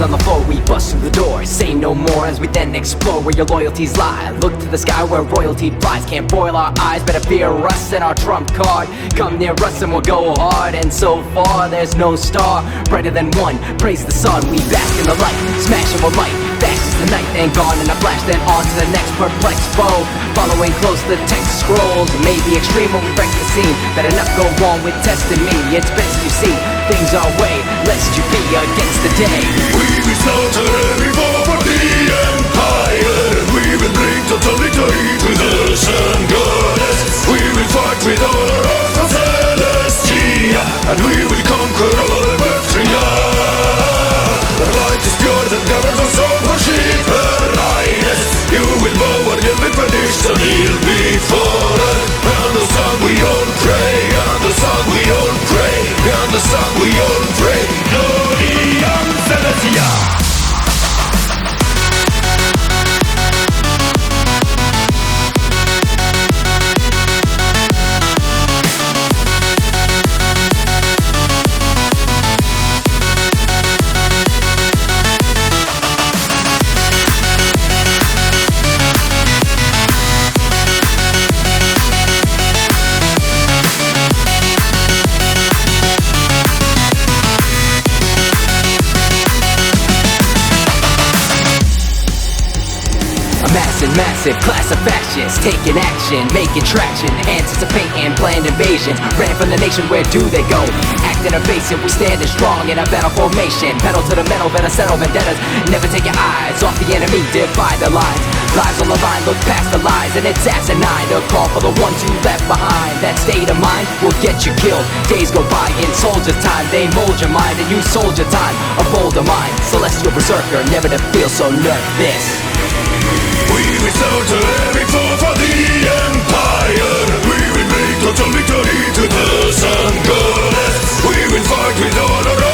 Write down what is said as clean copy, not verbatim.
on the floor, we bust through the door. Say no more as we then explore where your loyalties lie. Look to the sky where royalty flies. Can't boil our eyes, better fear us and our trump card. Come near us and we'll go hard. And so far there's no star brighter than one. Praise the sun, we bask in the light. Smashing with light, fast as the night. Then gone in a flash, then on to the next perplexed foe. Following close the text scrolls. Maybe extreme when we wreck the scene. Better not go wrong with testing me. It's best you see things our way, lest you be against the day. We will slaughter every foe for the Empire. We will bring total victory to the sun goddess. We will fight with all our hearts from Celestia, and we will conquer all of Earthria. The light is pure that governs us all, worship her highness. You will bow and give me prediction, he'll be for us. And the sun we all pray, and the sun we all pray, and the sun we all pray. Gloriam Celestia. Massive class of fascists taking action, making traction, anticipating planned invasion. Ran from the nation, where do they go? Acting evasive, we standing strong in a battle formation. Pedal to the metal, better settle vendettas. Never take your eyes off the enemy, divide the lines. Lives on the line, look past the lies, and it's asinine to call for the ones you left behind. That state of mind will get you killed. Days go by in soldiers' time, they mold your mind and you soldier time. A bolder mind, celestial berserker, never to feel so nervous. We will slaughter every foe for the Empire. We will bring total victory to the sun goddess. We will fight with all our